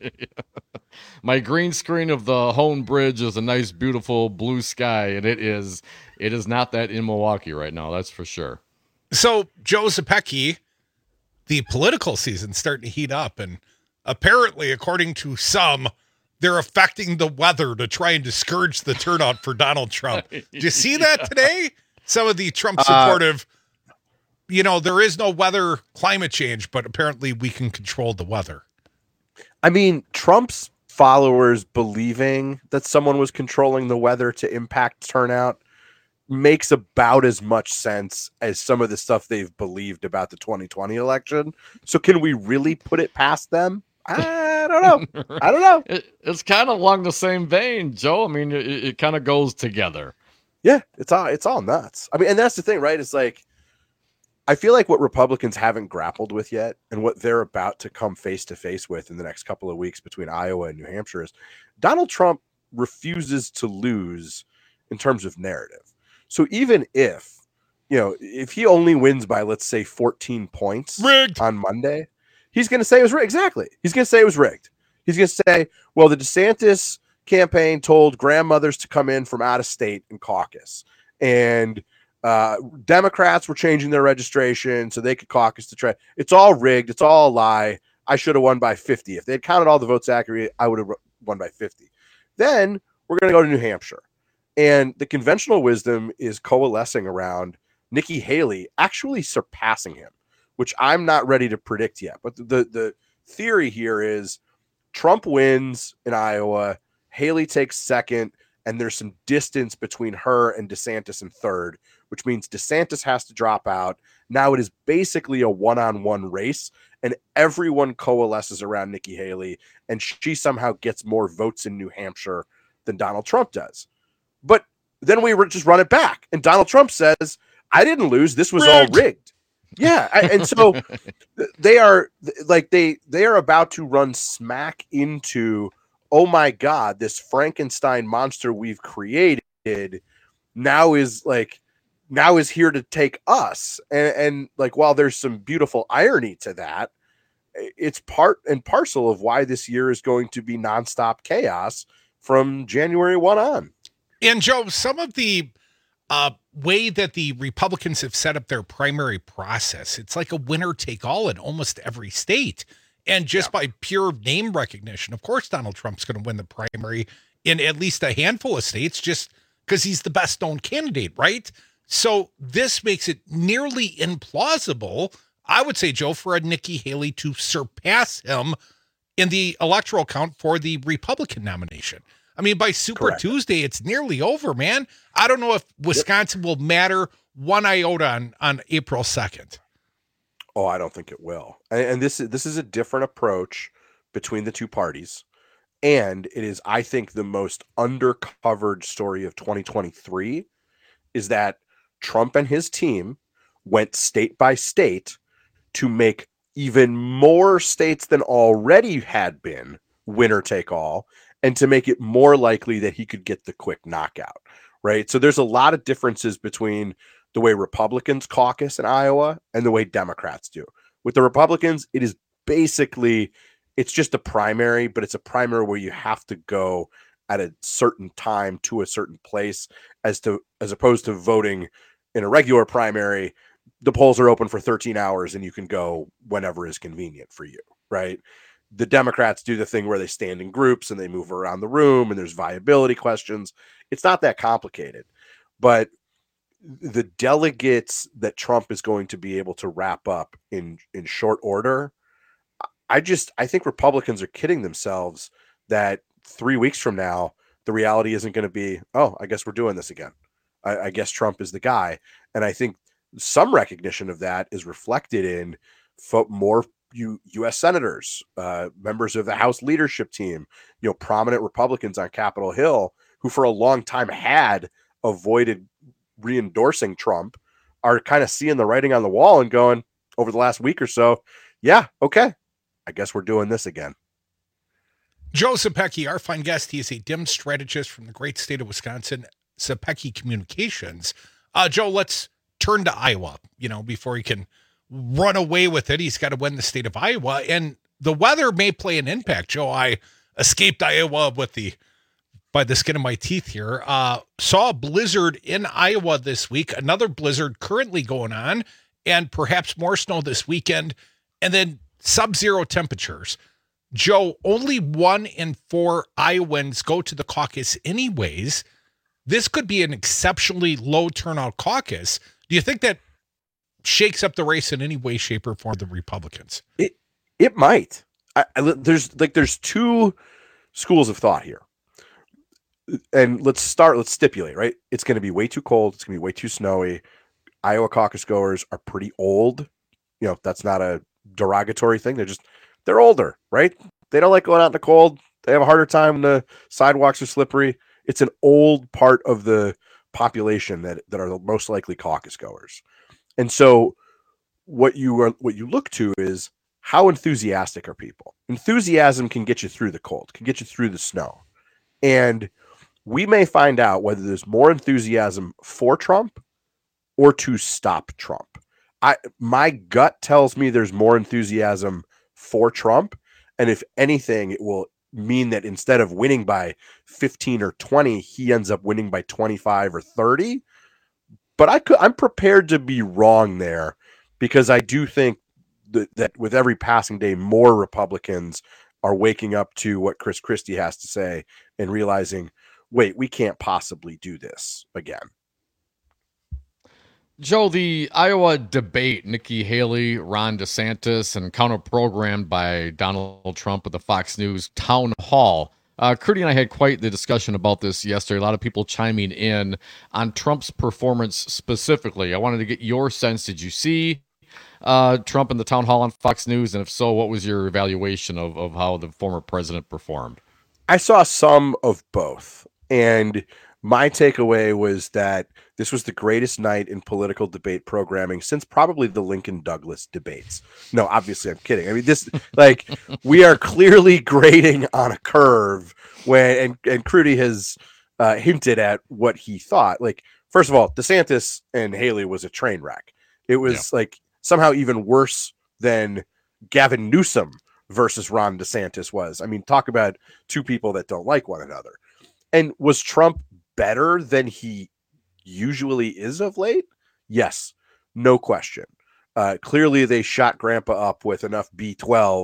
My green screen of the home bridge is a nice, beautiful blue sky, and it is it is not that in Milwaukee right now, that's for sure. So, Joe Zepecki, the political season's starting to heat up, and apparently, according to some, they're affecting the weather to try and discourage the turnout for Donald Trump. Did you see that yeah. today? Some of the Trump supportive... Uh, You know, there is no weather, climate change, but apparently we can control the weather. I mean, Trump's followers believing that someone was controlling the weather to impact turnout makes about as much sense as some of the stuff they've believed about the twenty twenty election. So can we really put it past them? I don't know. I don't know. It, it's kind of along the same vein, Joe. I mean, it, it kind of goes together. Yeah, it's all, it's all nuts. I mean, and that's the thing, right? It's like, I feel like what Republicans haven't grappled with yet, and what they're about to come face to face with in the next couple of weeks between Iowa and New Hampshire, is Donald Trump refuses to lose in terms of narrative. So even if, you know, if he only wins by, let's say, fourteen points rigged. on Monday, he's going to say it was rigged. Exactly. He's going to say it was rigged. He's going to say, well, the DeSantis campaign told grandmothers to come in from out of state and caucus, and Uh, Democrats were changing their registration so they could caucus to try. It's all rigged. It's all a lie. I should have won by fifty. If they'd counted all the votes accurately, I would have won by fifty. Then we're going to go to New Hampshire. And the conventional wisdom is coalescing around Nikki Haley actually surpassing him, which I'm not ready to predict yet. But the, the, the theory here is Trump wins in Iowa, Haley takes second, and there's some distance between her and DeSantis in third, which means DeSantis has to drop out. Now it is basically a one-on-one race, and everyone coalesces around Nikki Haley, and she somehow gets more votes in New Hampshire than Donald Trump does. But then we just run it back, and Donald Trump says, I didn't lose. This was rigged. all rigged. Yeah, and so they are like they they are about to run smack into, oh my God, this Frankenstein monster we've created now is like now is here to take us. And, and like, while there's some beautiful irony to that, it's part and parcel of why this year is going to be nonstop chaos from January first on. And Joe, some of the uh, way that the Republicans have set up their primary process, it's like a winner take all in almost every state. And just yeah. by pure name recognition, of course, Donald Trump's going to win the primary in at least a handful of states just because he's the best known candidate, right? So this makes it nearly implausible, I would say, Joe, for a Nikki Haley to surpass him in the electoral count for the Republican nomination. I mean, by Super Correct. Tuesday, it's nearly over, man. I don't know if Wisconsin yep. will matter one iota on, on April second. Oh, I don't think it will. And, and this, this is a different approach between the two parties. And it is, I think, the most undercovered story of twenty twenty-three is that Trump and his team went state by state to make even more states than already had been winner take all, and to make it more likely that he could get the quick knockout, right? So there's a lot of differences between the way Republicans caucus in Iowa and the way Democrats do. With the Republicans, it is basically, it's just a primary, but it's a primary where you have to go at a certain time to a certain place, as to as opposed to voting in a regular primary. The polls are open for thirteen hours and you can go whenever is convenient for you, right? The Democrats do the thing where they stand in groups and they move around the room and there's viability questions. It's not that complicated, but the delegates that Trump is going to be able to wrap up in, in short order, I just, I think Republicans are kidding themselves that three weeks from now, the reality isn't going to be, oh, I guess we're doing this again. I, I guess Trump is the guy. And I think some recognition of that is reflected in fo- more U, U.S. senators, uh, members of the House leadership team, you know, prominent Republicans on Capitol Hill who for a long time had avoided re-endorsing Trump, are kind of seeing the writing on the wall and going, over the last week or so, yeah, okay, I guess we're doing this again. Joe Zepecki, our fine guest, he is a D I M strategist from the great state of Wisconsin, Zepecki Communications. Uh, Joe, let's turn to Iowa, you know, before he can run away with it. He's got to win the state of Iowa, and the weather may play an impact. Joe, I escaped Iowa with the by the skin of my teeth here. Uh, saw a blizzard in Iowa this week, another blizzard currently going on, and perhaps more snow this weekend, and then sub-zero temperatures. Joe, only one in four Iowans go to the caucus anyways. This could be an exceptionally low turnout caucus. Do you think that shakes up the race in any way, shape, or form for the Republicans? It it might. I, I, there's like there's two schools of thought here, and let's start. Let's stipulate, right? It's going to be way too cold. It's going to be way too snowy. Iowa caucus goers are pretty old. You know, that's not a derogatory thing. They're just they're older, right? They don't like going out in the cold. They have a harder time when the sidewalks are slippery. It's an old part of the population that that are the most likely caucus goers. And so what you are, what you look to is how enthusiastic are people? Enthusiasm can get you through the cold, can get you through the snow. And we may find out whether there's more enthusiasm for Trump or to stop Trump. I my gut tells me there's more enthusiasm for Trump. And if anything, it will mean that instead of winning by fifteen or twenty, he ends up winning by twenty-five or thirty. But I could, I'm prepared to be wrong there, because I do think that, that with every passing day, more Republicans are waking up to what Chris Christie has to say and realizing, wait, we can't possibly do this again. Joe, the Iowa debate, Nikki Haley, Ron DeSantis, and counter-programmed by Donald Trump at the Fox News town hall. Uh, Crudy and I had quite the discussion about this yesterday. A lot of people chiming in on Trump's performance specifically. I wanted to get your sense. Did you see uh, Trump in the town hall on Fox News? And if so, what was your evaluation of, of how the former president performed? I saw some of both. And my takeaway was that this was the greatest night in political debate programming since probably the Lincoln Douglas debates. No, obviously I'm kidding. I mean, this, like, we are clearly grading on a curve when, and, and Crudy has uh, hinted at what he thought. Like, first of all, DeSantis and Haley was a train wreck. It was yeah. like somehow even worse than Gavin Newsom versus Ron DeSantis was. I mean, talk about two people that don't like one another. And was Trump better than he usually is of late? Yes, no question. Uh, clearly, they shot Grandpa up with enough B twelve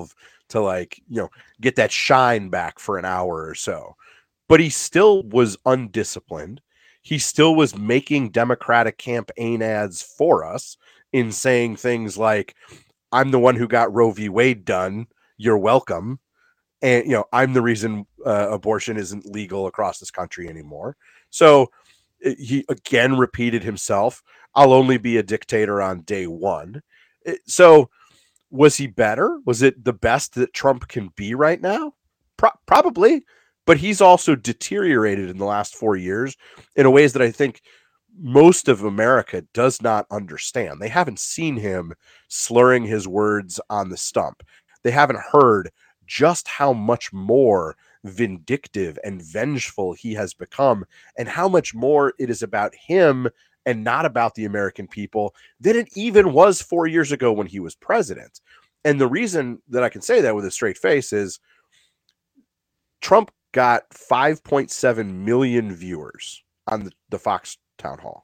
to like, you know, get that shine back for an hour or so. But he still was undisciplined. He still was making Democratic campaign ads for us in saying things like, I'm the one who got Roe v. Wade done. You're welcome. And, you know, I'm the reason uh, abortion isn't legal across this country anymore. So he again repeated himself. I'll only be a dictator on day one. So was he better? Was it the best that Trump can be right now? Pro- probably. But he's also deteriorated in the last four years in ways that I think most of America does not understand. They haven't seen him slurring his words on the stump. They haven't heard just how much more vindictive and vengeful he has become, and how much more it is about him and not about the American people than it even was four years ago when he was president. And the reason that I can say that with a straight face is Trump got five point seven million viewers on the, the Fox town hall.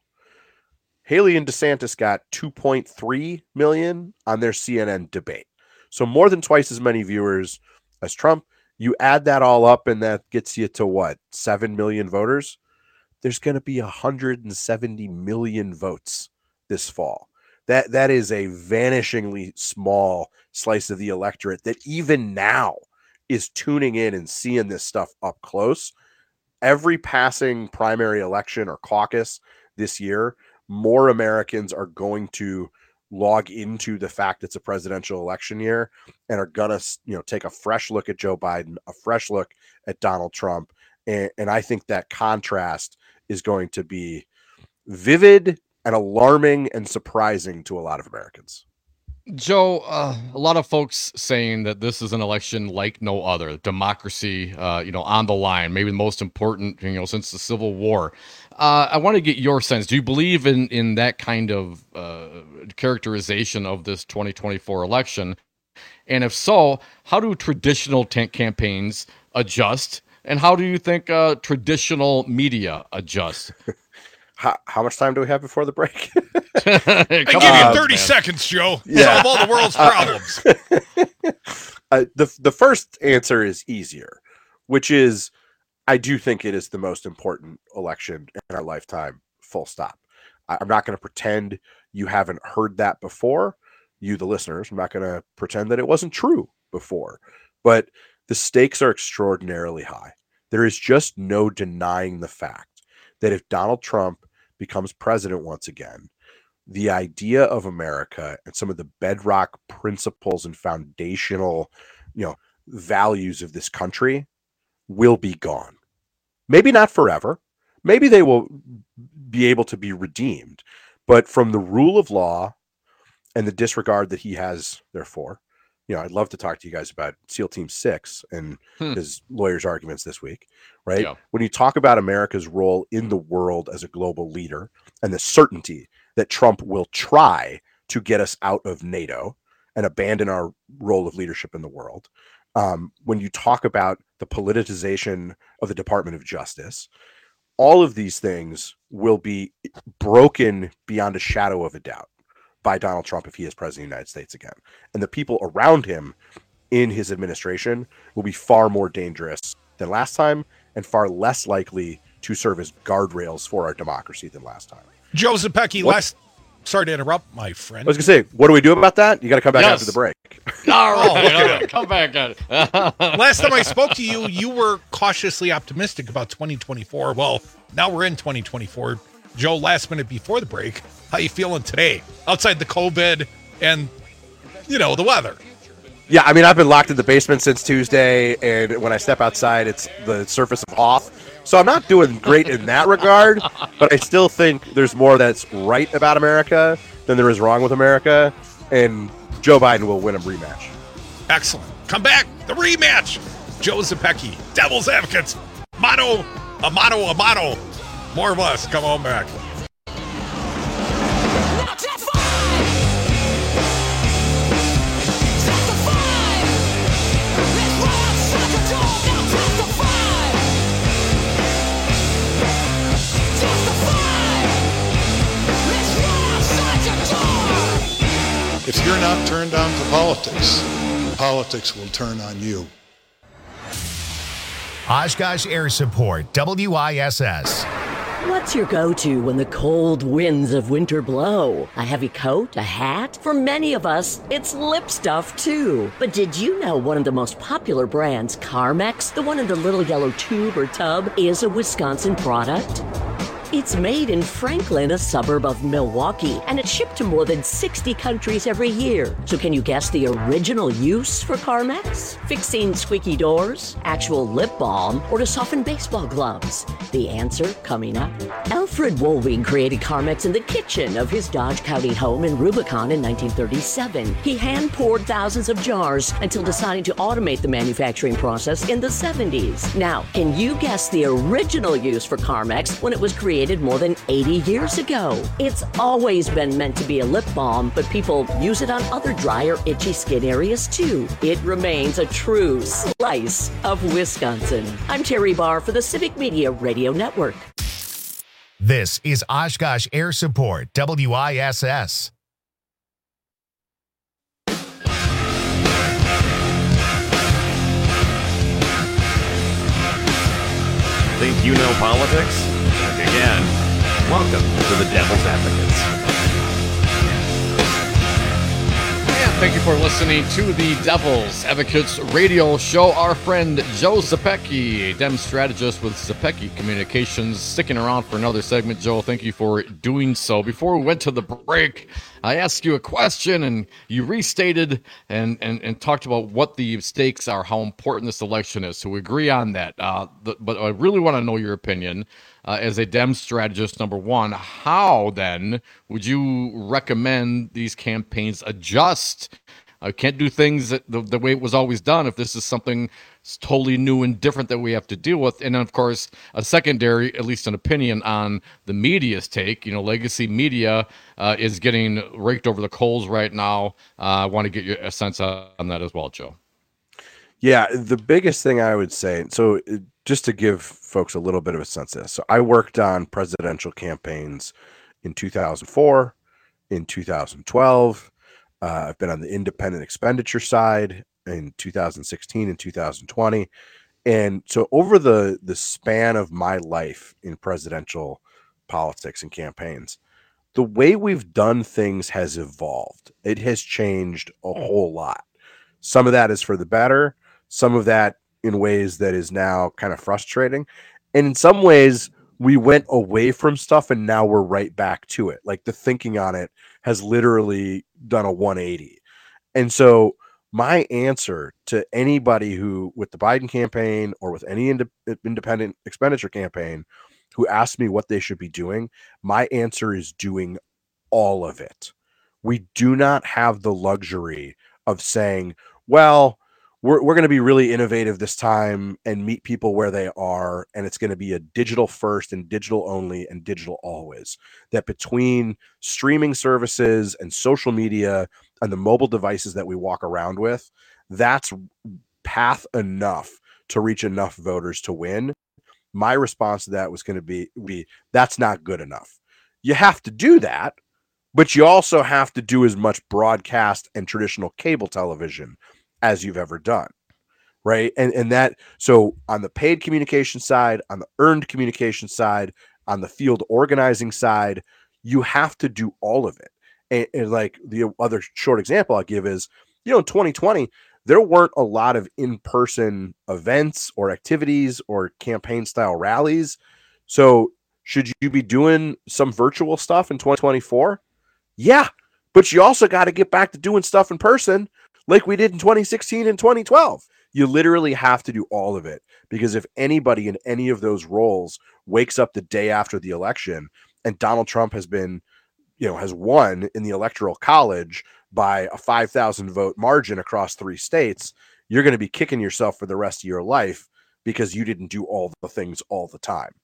Haley and DeSantis got two point three million on their C N N debate. So more than twice as many viewers as Trump. You add that all up and that gets you to what? seven million voters. There's going to be one hundred seventy million votes this fall. That that is a vanishingly small slice of the electorate that even now is tuning in and seeing this stuff up close. Every passing primary election or caucus this year, more Americans are going to log into the fact it's a presidential election year and are gonna, you know, take a fresh look at Joe Biden, a fresh look at Donald Trump, and, and I think that contrast is going to be vivid and alarming and surprising to a lot of Americans. Joe, uh, a lot of folks saying that this is an election like no other, democracy, uh, you know, on the line, maybe the most important, you know, since the Civil War. Uh, I want to get your sense. Do you believe in, in that kind of uh, characterization of this twenty twenty-four election? And if so, how do traditional t- campaigns adjust? And how do you think uh, traditional media adjust? How, how much time do we have before the break? I give you thirty seconds, Joe. Yeah. Solve all the world's problems. uh, the the first answer is easier, which is I do think it is the most important election in our lifetime, full stop. I, I'm not going to pretend you haven't heard that before, you the listeners. I'm not going to pretend that it wasn't true before, but the stakes are extraordinarily high. There is just no denying the fact that if Donald Trump becomes president once again, the idea of America and some of the bedrock principles and foundational, you know, values of this country will be gone. Maybe not forever. Maybe they will be able to be redeemed, but from the rule of law and the disregard that he has, therefore, you know, I'd love to talk to you guys about SEAL Team Six and hmm. his lawyers' arguments this week, right? Yeah. When you talk about America's role in the world as a global leader and the certainty that Trump will try to get us out of NATO and abandon our role of leadership in the world, um, when you talk about the politicization of the Department of Justice, all of these things will be broken beyond a shadow of a doubt by Donald Trump if he is president of the United States again. And the people around him in his administration will be far more dangerous than last time and far less likely to serve as guardrails for our democracy than last time. Joe Zepecki, last... Sorry to interrupt, my friend. I was going to say, what do we do about that? You got to come back yes. after the break. All right, oh, come back at it. Last time I spoke to you, you were cautiously optimistic about twenty twenty-four. Well, now we're in twenty twenty-four. Joe, last minute before the break, how you feeling today? Outside the COVID and, you know, the weather. Yeah, I mean, I've been locked in the basement since Tuesday, and when I step outside, it's the surface of Hoth. So I'm not doing great in that regard, but I still think there's more that's right about America than there is wrong with America, and Joe Biden will win a rematch. Excellent. Come back. The rematch. Joe Zepecki, Devil's Advocates. Motto, a motto, a motto. More of us. Come on back. If you're not turned on to politics, politics will turn on you. Oshkosh Air Support, W I S S. What's your go-to when the cold winds of winter blow? A heavy coat? A hat? For many of us, it's lip stuff too. But did you know one of the most popular brands, Carmex, the one in the little yellow tube or tub, is a Wisconsin product? It's made in Franklin, a suburb of Milwaukee, and it's shipped to more than sixty countries every year. So can you guess the original use for Carmex? Fixing squeaky doors, actual lip balm, or to soften baseball gloves? The answer coming up. Alfred Wolving created Carmex in the kitchen of his Dodge County home in Rubicon in nineteen thirty-seven. He hand-poured thousands of jars until deciding to automate the manufacturing process in the seventies. Now, can you guess the original use for Carmex when it was created more than eighty years ago? It's always been meant to be a lip balm, but people use it on other dry or itchy skin areas too. It remains a true slice of Wisconsin. I'm Terry Barr for the Civic Media Radio Network. This is Oshkosh Air Support, W I S S. Think you know politics? Again, welcome to the Devil's Advocates. And thank you for listening to the Devil's Advocates radio show. Our friend Joe Zepecki, Dem strategist with Zepecki Communications, sticking around for another segment. Joe, thank you for doing so. Before we went to the break, I asked you a question, and you restated and, and, and talked about what the stakes are, how important this election is. So we agree on that. Uh, the, but I really want to know your opinion. Uh, as a Dem strategist, number one, how then would you recommend these campaigns adjust? I uh, can't do things that the, the way it was always done if this is something totally new and different that we have to deal with. And then, of course, a secondary, at least an opinion on the media's take. You know, legacy media uh, is getting raked over the coals right now. Uh, I want to get your a sense on that as well, Joe. Yeah, the biggest thing I would say, so just to give folks a little bit of a sense of this. So I worked on presidential campaigns in two thousand four, in two thousand twelve. Uh, I've been on the independent expenditure side in two thousand sixteen and two thousand twenty. And so over the, the span of my life in presidential politics and campaigns, the way we've done things has evolved. It has changed a whole lot. Some of that is for the better. Some of that in ways that is now kind of frustrating. And in some ways, we went away from stuff and now we're right back to it. Like the thinking on it has literally done a one eighty. And so my answer to anybody who, with the Biden campaign or with any ind- independent expenditure campaign, who asks me what they should be doing, my answer is doing all of it. We do not have the luxury of saying, well, We're, we're going to be really innovative this time and meet people where they are. And it's going to be a digital first and digital only and digital always. That between streaming services and social media and the mobile devices that we walk around with, that's path enough to reach enough voters to win. My response to that was going to be, be that's not good enough. You have to do that, but you also have to do as much broadcast and traditional cable television as you've ever done, right? And and that, so on the paid communication side, on the earned communication side, on the field organizing side, you have to do all of it. And, and like the other short example I'll give is, you know, in twenty twenty, there weren't a lot of in-person events or activities or campaign style rallies. So should you be doing some virtual stuff in twenty twenty-four? Yeah, but you also got to get back to doing stuff in person like we did in twenty sixteen and twenty twelve. You literally have to do all of it, because if anybody in any of those roles wakes up the day after the election and Donald Trump has been, you know, has won in the Electoral College by a five thousand vote margin across three states, you're going to be kicking yourself for the rest of your life because you didn't do all the things all the time.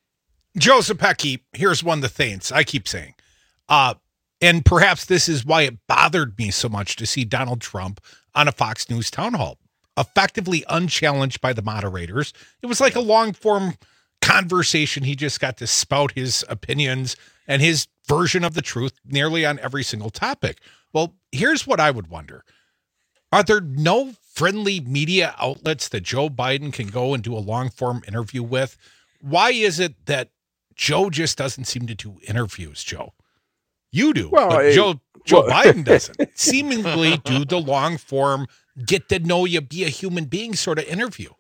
Joe Zepecki, here's one of the things I keep saying. Uh, And perhaps this is why it bothered me so much to see Donald Trump on a Fox News town hall, effectively unchallenged by the moderators. It was like a long form conversation. He just got to spout his opinions and his version of the truth nearly on every single topic. Well, here's what I would wonder. Are there no friendly media outlets that Joe Biden can go and do a long-form interview with? Why is it that Joe just doesn't seem to do interviews, Joe? You do, well, but I, Joe Joe well, Biden doesn't. Seemingly do the long-form, get to know you, be a human being sort of interview.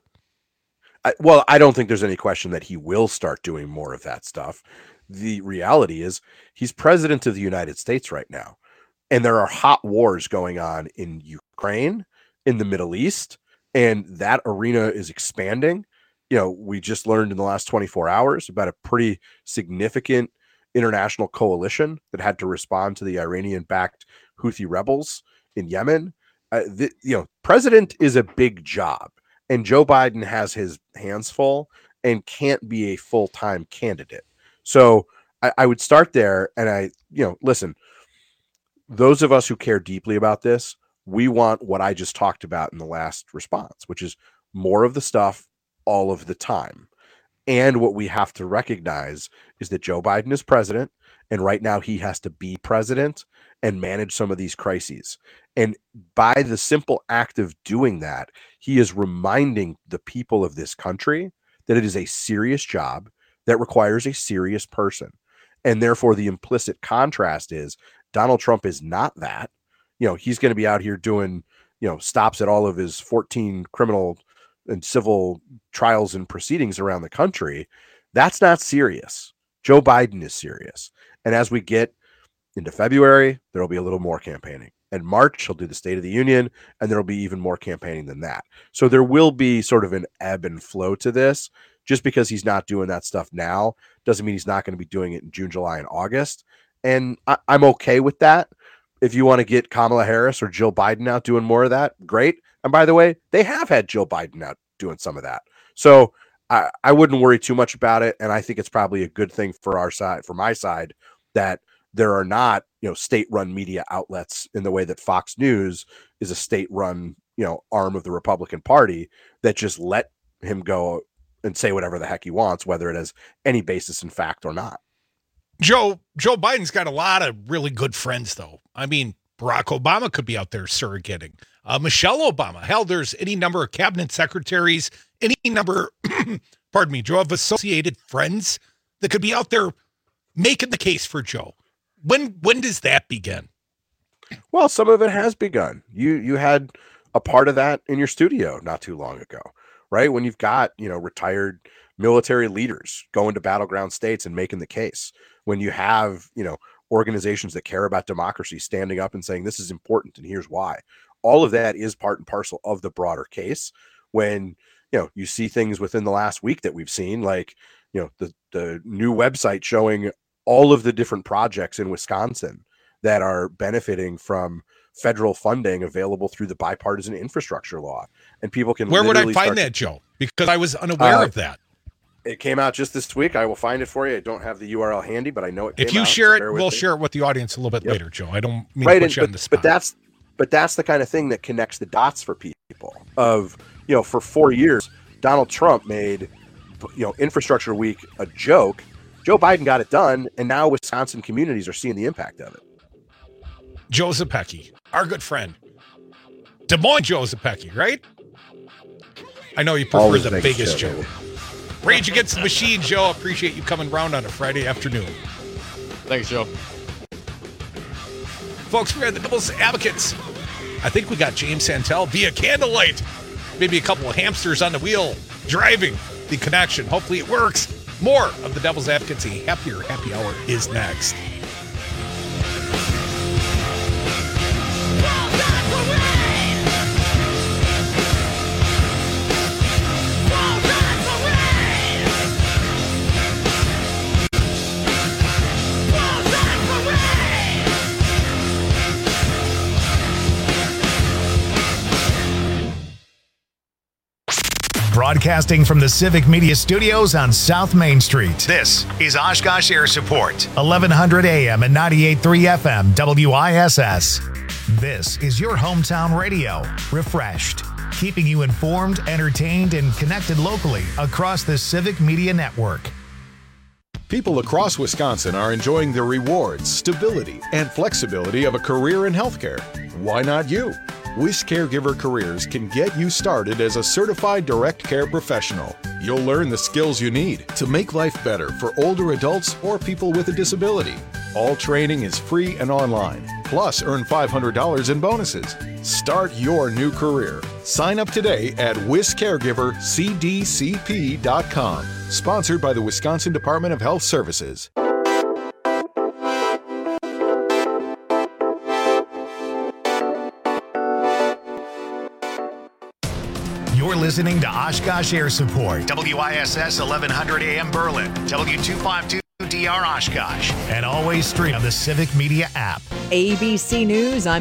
I, well, I don't think there's any question that he will start doing more of that stuff. The reality is he's president of the United States right now, and there are hot wars going on in Ukraine, in the Middle East, and that arena is expanding. You know, we just learned in the last twenty-four hours about a pretty significant international coalition that had to respond to the Iranian-backed Houthi rebels in Yemen. Uh, the, you know, president is a big job, and Joe Biden has his hands full and can't be a full-time candidate. So I, I would start there, and I, you know, listen, those of us who care deeply about this, we want what I just talked about in the last response, which is more of the stuff all of the time. And what we have to recognize is that Joe Biden is president, and right now he has to be president and manage some of these crises. And by the simple act of doing that, he is reminding the people of this country that it is a serious job that requires a serious person. And therefore, the implicit contrast is Donald Trump is not that. You know, he's going to be out here doing, you know, stops at all of his fourteen criminal and civil trials and proceedings around the country. That's not serious. Joe Biden is serious. And as we get into February, there will be a little more campaigning. In March, he'll do the State of the Union, and there will be even more campaigning than that. So there will be sort of an ebb and flow to this. Just because he's not doing that stuff now doesn't mean he's not going to be doing it in June, July, and August. And I, I'm okay with that. If you want to get Kamala Harris or Jill Biden out doing more of that, great. And by the way, they have had Jill Biden out doing some of that. So I, I wouldn't worry too much about it. And I think it's probably a good thing for our side, for my side, that there are not, you know, state-run media outlets in the way that Fox News is a state-run, you know, arm of the Republican Party that just let him go and say whatever the heck he wants, whether it has any basis in fact or not. Joe, Joe Biden's got a lot of really good friends, though. I mean, Barack Obama could be out there surrogating. Uh, Michelle Obama. Hell, there's any number of cabinet secretaries, any number, pardon me, Joe, of associated friends that could be out there making the case for Joe. When when does that begin? Well, some of it has begun. You you had a part of that in your studio not too long ago, right? When you've got, you know, retired military leaders going to battleground states and making the case. When you have, you know, organizations that care about democracy standing up and saying this is important and here's why. All of that is part and parcel of the broader case. When, you know, you see things within the last week that we've seen, like, you know, the the new website showing all of the different projects in Wisconsin that are benefiting from federal funding available through the bipartisan infrastructure law. And people can Where would I find start that, Joe? Because I was unaware uh, of that. It came out just this week. I will find it for you. I don't have the U R L handy, but I know it came If you out, share so it, bear with we'll me. share it with the audience a little bit Yep. later, Joe. I don't mean Right, to put and- you on but, the spot. but that's but that's the kind of thing that connects the dots for people. Of, you know, for four years, Donald Trump made, you know, Infrastructure Week a joke. Joe Biden got it done, and now Wisconsin communities are seeing the impact of it. Joe Zepecki, our good friend. Des Moines Joe Zepecki, right? I know you prefer Always the makes biggest Joe, Joe. baby. Rage Against the Machine, Joe. Appreciate you coming round on a Friday afternoon. Thanks, Joe. Folks, we're at the Devil's Advocates. I think we got James Santel via candlelight. Maybe a couple of hamsters on the wheel driving the connection. Hopefully it works. More of the Devil's Advocates. A happier happy hour is next. Broadcasting from the Civic Media Studios on South Main Street. This is Oshkosh Air Support, eleven hundred A M and ninety-eight point three F M W I S S. This is your hometown radio, refreshed, keeping you informed, entertained, and connected locally across the Civic Media Network. People across Wisconsin are enjoying the rewards, stability, and flexibility of a career in healthcare. Why not you? Wish Caregiver Careers can get you started as a certified direct care professional. You'll learn the skills you need to make life better for older adults or people with a disability. All training is free and online. Plus, earn five hundred dollars in bonuses. Start your new career. Sign up today at wish caregiver c d c p dot com. Sponsored by the Wisconsin Department of Health Services. You're listening to Oshkosh Air Support, W I S S eleven hundred A M Berlin, W two fifty-two D R Oshkosh, and always stream on the Civic Media app. A B C News, I'm